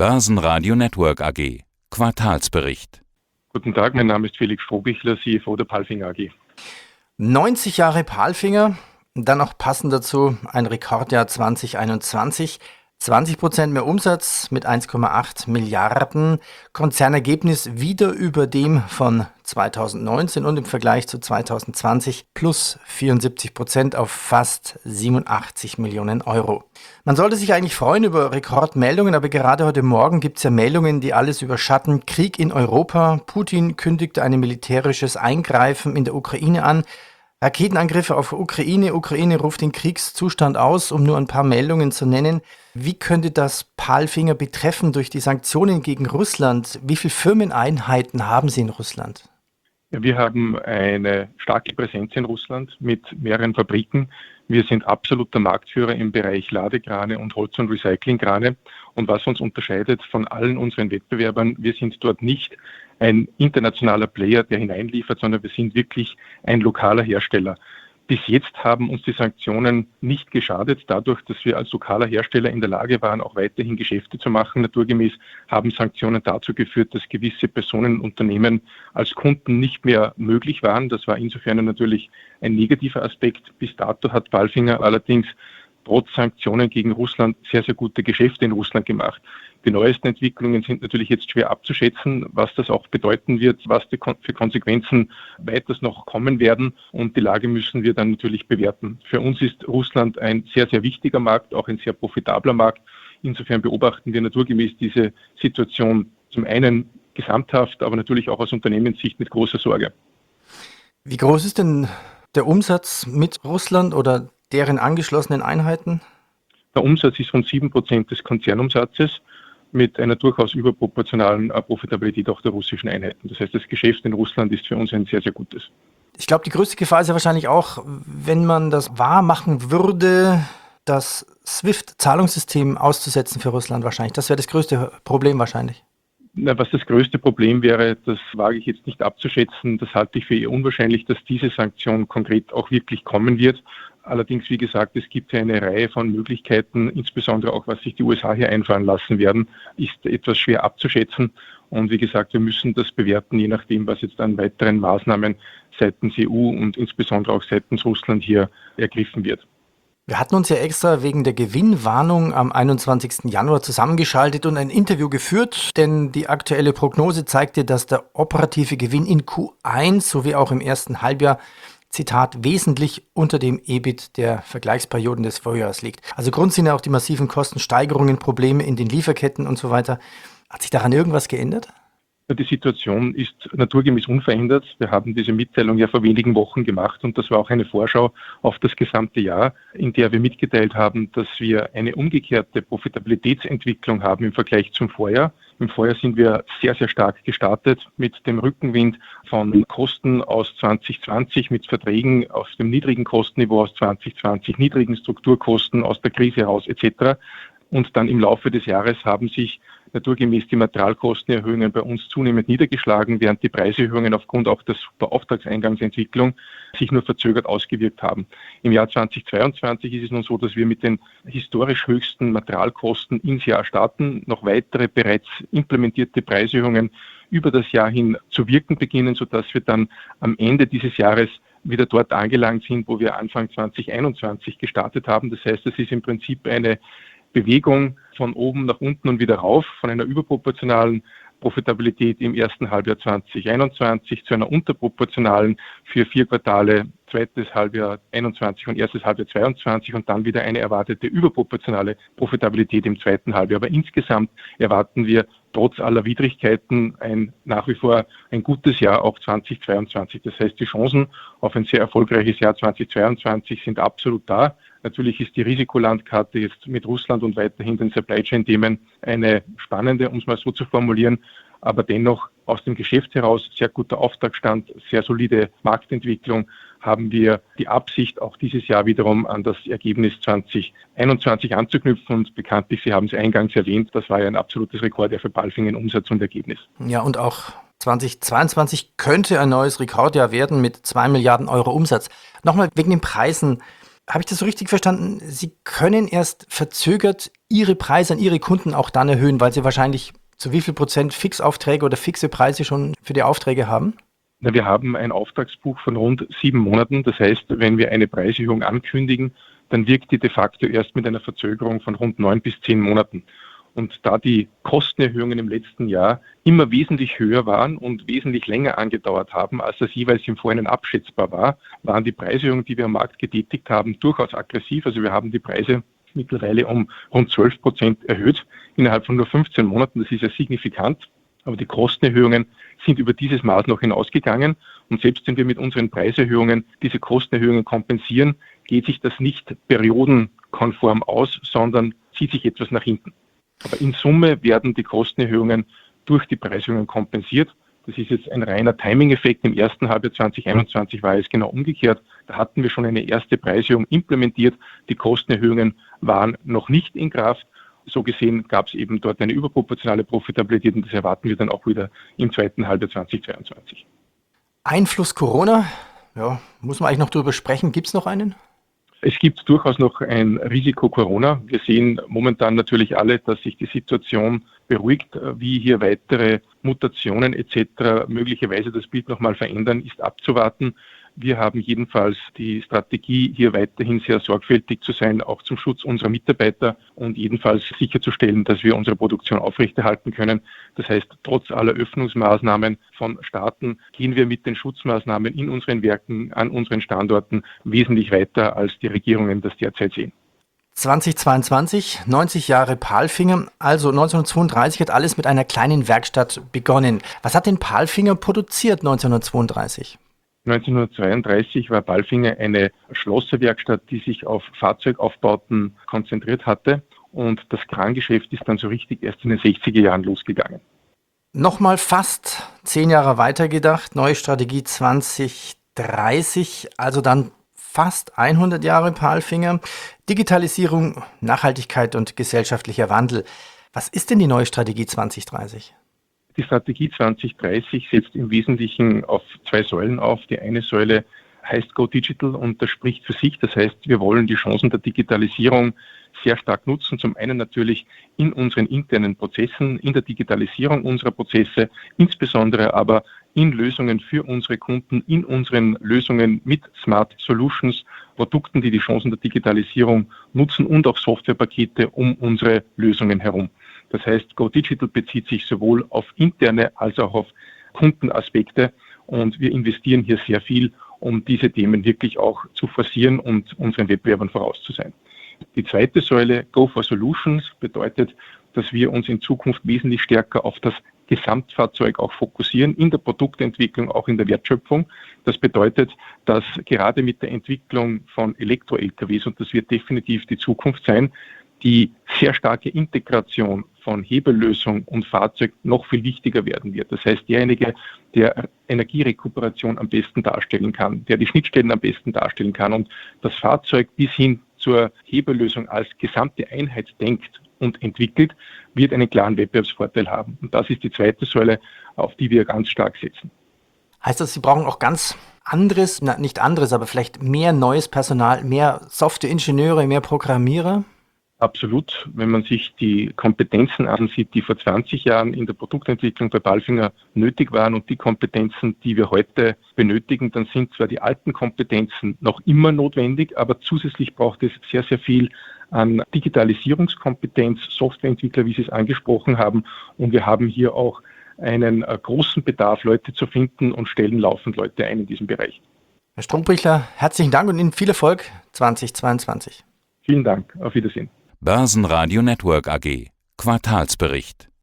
Börsenradio Network AG. Quartalsbericht. Guten Tag, mein Name ist Felix Strohbichler, CFO der PALFINGER AG. 90 Jahre PALFINGER, dann noch passend dazu ein Rekordjahr 2021. 20% mehr Umsatz mit 1,8 Milliarden. Konzernergebnis wieder über dem von 2019 und im Vergleich zu 2020 plus 74% auf fast 87 Millionen Euro. Man sollte sich eigentlich freuen über Rekordmeldungen, aber gerade heute Morgen gibt es ja Meldungen, die alles überschatten. Krieg in Europa. Putin kündigte ein militärisches Eingreifen in der Ukraine an. Raketenangriffe auf Ukraine. Ukraine ruft den Kriegszustand aus, um nur ein paar Meldungen zu nennen. Wie könnte das PALFINGER betreffen durch die Sanktionen gegen Russland? Wie viele Firmeneinheiten haben Sie in Russland? Ja, wir haben eine starke Präsenz in Russland mit mehreren Fabriken. Wir sind absoluter Marktführer im Bereich Ladekrane und Holz- und Recyclingkrane. Und was uns unterscheidet von allen unseren Wettbewerbern, wir sind dort nicht ein internationaler Player, der hineinliefert, sondern wir sind wirklich ein lokaler Hersteller. Bis jetzt haben uns die Sanktionen nicht geschadet, dadurch, dass wir als lokaler Hersteller in der Lage waren, auch weiterhin Geschäfte zu machen. Naturgemäß haben Sanktionen dazu geführt, dass gewisse Personen und Unternehmen als Kunden nicht mehr möglich waren. Das war insofern natürlich ein negativer Aspekt. Bis dato hat PALFINGER allerdings trotz Sanktionen gegen Russland sehr, sehr gute Geschäfte in Russland gemacht. Die neuesten Entwicklungen sind natürlich jetzt schwer abzuschätzen, was das auch bedeuten wird, was für Konsequenzen weiters noch kommen werden. Und die Lage müssen wir dann natürlich bewerten. Für uns ist Russland ein sehr, sehr wichtiger Markt, auch ein sehr profitabler Markt. Insofern beobachten wir naturgemäß diese Situation zum einen gesamthaft, aber natürlich auch aus Unternehmenssicht mit großer Sorge. Wie groß ist denn der Umsatz mit Russland oder deren angeschlossenen Einheiten? Der Umsatz ist rund 7% des Konzernumsatzes mit einer durchaus überproportionalen Profitabilität auch der russischen Einheiten. Das heißt, das Geschäft in Russland ist für uns ein sehr, sehr gutes. Ich glaube, die größte Gefahr ist ja wahrscheinlich auch, wenn man das wahr machen würde, das SWIFT-Zahlungssystem auszusetzen für Russland wahrscheinlich. Das wäre das größte Problem wahrscheinlich. Was das größte Problem wäre, das wage ich jetzt nicht abzuschätzen. Das halte ich für eher unwahrscheinlich, dass diese Sanktion konkret auch wirklich kommen wird. Allerdings, wie gesagt, es gibt ja eine Reihe von Möglichkeiten, insbesondere auch, was sich die USA hier einfallen lassen werden, ist etwas schwer abzuschätzen. Und wie gesagt, wir müssen das bewerten, je nachdem, was jetzt an weiteren Maßnahmen seitens EU und insbesondere auch seitens Russland hier ergriffen wird. Wir hatten uns ja extra wegen der Gewinnwarnung am 21. Januar zusammengeschaltet und ein Interview geführt, denn die aktuelle Prognose zeigte, dass der operative Gewinn in Q1 sowie auch im ersten Halbjahr, Zitat, wesentlich unter dem EBIT der Vergleichsperioden des Vorjahres liegt. Also Grund sind ja auch die massiven Kostensteigerungen, Probleme in den Lieferketten und so weiter. Hat sich daran irgendwas geändert? Die Situation ist naturgemäß unverändert. Wir haben diese Mitteilung ja vor wenigen Wochen gemacht und das war auch eine Vorschau auf das gesamte Jahr, in der wir mitgeteilt haben, dass wir eine umgekehrte Profitabilitätsentwicklung haben im Vergleich zum Vorjahr. Im Vorjahr sind wir sehr, sehr stark gestartet mit dem Rückenwind von Kosten aus 2020, mit Verträgen auf dem niedrigen Kostenniveau aus 2020, niedrigen Strukturkosten aus der Krise heraus etc. Und dann im Laufe des Jahres haben sich naturgemäß die Materialkostenerhöhungen bei uns zunehmend niedergeschlagen, während die Preiserhöhungen aufgrund auch der Superauftragseingangsentwicklung sich nur verzögert ausgewirkt haben. Im Jahr 2022 ist es nun so, dass wir mit den historisch höchsten Materialkosten ins Jahr starten, noch weitere bereits implementierte Preiserhöhungen über das Jahr hin zu wirken beginnen, sodass wir dann am Ende dieses Jahres wieder dort angelangt sind, wo wir Anfang 2021 gestartet haben. Das heißt, es ist im Prinzip eine Bewegung von oben nach unten und wieder rauf, von einer überproportionalen Profitabilität im ersten Halbjahr 2021 zu einer unterproportionalen für 4 Quartale, zweites Halbjahr 21 und erstes Halbjahr 22 und dann wieder eine erwartete überproportionale Profitabilität im zweiten Halbjahr. Aber insgesamt erwarten wir trotz aller Widrigkeiten nach wie vor ein gutes Jahr, auch 2022. Das heißt, die Chancen auf ein sehr erfolgreiches Jahr 2022 sind absolut da. Natürlich ist die Risikolandkarte jetzt mit Russland und weiterhin den Supply Chain-Themen eine spannende, um es mal so zu formulieren, aber dennoch aus dem Geschäft heraus sehr guter Auftragsstand, sehr solide Marktentwicklung, haben wir die Absicht, auch dieses Jahr wiederum an das Ergebnis 2021 anzuknüpfen. Und bekanntlich, Sie haben es eingangs erwähnt, das war ja ein absolutes Rekordjahr für PALFINGER in Umsatz und Ergebnis. Ja, und auch 2022 könnte ein neues Rekordjahr werden mit 2 Milliarden Euro Umsatz. Nochmal wegen den Preisen. Habe ich das so richtig verstanden? Sie können erst verzögert Ihre Preise an Ihre Kunden auch dann erhöhen, weil Sie wahrscheinlich zu wie viel Prozent Fixaufträge oder fixe Preise schon für die Aufträge haben? Na, wir haben ein Auftragsbuch von rund 7 Monaten. Das heißt, wenn wir eine Preiserhöhung ankündigen, dann wirkt die de facto erst mit einer Verzögerung von rund 9 bis 10 Monaten. Und da die Kostenerhöhungen im letzten Jahr immer wesentlich höher waren und wesentlich länger angedauert haben, als das jeweils im Vorhinein abschätzbar war, waren die Preiserhöhungen, die wir am Markt getätigt haben, durchaus aggressiv. Also wir haben die Preise mittlerweile um rund 12% erhöht innerhalb von nur 15 Monaten. Das ist ja signifikant. Aber die Kostenerhöhungen sind über dieses Maß noch hinausgegangen. Und selbst wenn wir mit unseren Preiserhöhungen diese Kostenerhöhungen kompensieren, geht sich das nicht periodenkonform aus, sondern zieht sich etwas nach hinten. Aber in Summe werden die Kostenerhöhungen durch die Preiserhöhungen kompensiert. Das ist jetzt ein reiner Timing-Effekt. Im ersten Halbjahr 2021 war es genau umgekehrt. Da hatten wir schon eine erste Preiserhöhung implementiert. Die Kostenerhöhungen waren noch nicht in Kraft. So gesehen gab es eben dort eine überproportionale Profitabilität und das erwarten wir dann auch wieder im zweiten Halbjahr 2022. Einfluss Corona, ja, muss man eigentlich noch darüber sprechen. Gibt es noch einen? Es gibt durchaus noch ein Risiko Corona. Wir sehen momentan natürlich alle, dass sich die Situation beruhigt. Wie hier weitere Mutationen etc. möglicherweise das Bild nochmal verändern, ist abzuwarten. Wir haben jedenfalls die Strategie, hier weiterhin sehr sorgfältig zu sein, auch zum Schutz unserer Mitarbeiter und jedenfalls sicherzustellen, dass wir unsere Produktion aufrechterhalten können. Das heißt, trotz aller Öffnungsmaßnahmen von Staaten gehen wir mit den Schutzmaßnahmen in unseren Werken, an unseren Standorten wesentlich weiter, als die Regierungen das derzeit sehen. 2022, 90 Jahre Palfinger, also 1932 hat alles mit einer kleinen Werkstatt begonnen. Was hat denn Palfinger produziert 1932? 1932 war Palfinger eine Schlosserwerkstatt, die sich auf Fahrzeugaufbauten konzentriert hatte und das Krangeschäft ist dann so richtig erst in den 60er Jahren losgegangen. Nochmal fast 10 Jahre weitergedacht, neue Strategie 2030, also dann fast 100 Jahre Palfinger. Digitalisierung, Nachhaltigkeit und gesellschaftlicher Wandel. Was ist denn die neue Strategie 2030? Die Strategie 2030 setzt im Wesentlichen auf 2 Säulen auf. Die eine Säule heißt Go Digital und das spricht für sich. Das heißt, wir wollen die Chancen der Digitalisierung sehr stark nutzen. Zum einen natürlich in unseren internen Prozessen, in der Digitalisierung unserer Prozesse, insbesondere aber in Lösungen für unsere Kunden, in unseren Lösungen mit Smart Solutions, Produkten, die die Chancen der Digitalisierung nutzen und auch Softwarepakete um unsere Lösungen herum. Das heißt, Go Digital bezieht sich sowohl auf interne als auch auf Kundenaspekte und wir investieren hier sehr viel, um diese Themen wirklich auch zu forcieren und unseren Wettbewerbern voraus zu sein. Die zweite Säule, Go for Solutions, bedeutet, dass wir uns in Zukunft wesentlich stärker auf das Gesamtfahrzeug auch fokussieren, in der Produktentwicklung, auch in der Wertschöpfung. Das bedeutet, dass gerade mit der Entwicklung von Elektro-LKWs, und das wird definitiv die Zukunft sein, die sehr starke Integration von Hebellösung und Fahrzeug noch viel wichtiger werden wird. Das heißt, derjenige, der Energierekuperation am besten darstellen kann, der die Schnittstellen am besten darstellen kann und das Fahrzeug bis hin zur Hebellösung als gesamte Einheit denkt und entwickelt, wird einen klaren Wettbewerbsvorteil haben. Und das ist die zweite Säule, auf die wir ganz stark setzen. Heißt das, Sie brauchen auch ganz anderes, nicht anderes, aber vielleicht mehr neues Personal, mehr Softwareingenieure, mehr Programmierer? Absolut. Wenn man sich die Kompetenzen ansieht, die vor 20 Jahren in der Produktentwicklung bei Palfinger nötig waren und die Kompetenzen, die wir heute benötigen, dann sind zwar die alten Kompetenzen noch immer notwendig, aber zusätzlich braucht es sehr, sehr viel an Digitalisierungskompetenz, Softwareentwickler, wie Sie es angesprochen haben. Und wir haben hier auch einen großen Bedarf, Leute zu finden und stellen laufend Leute ein in diesem Bereich. Herr Strombrichler, herzlichen Dank und Ihnen viel Erfolg 2022. Vielen Dank. Auf Wiedersehen. Börsenradio Network AG. Quartalsbericht.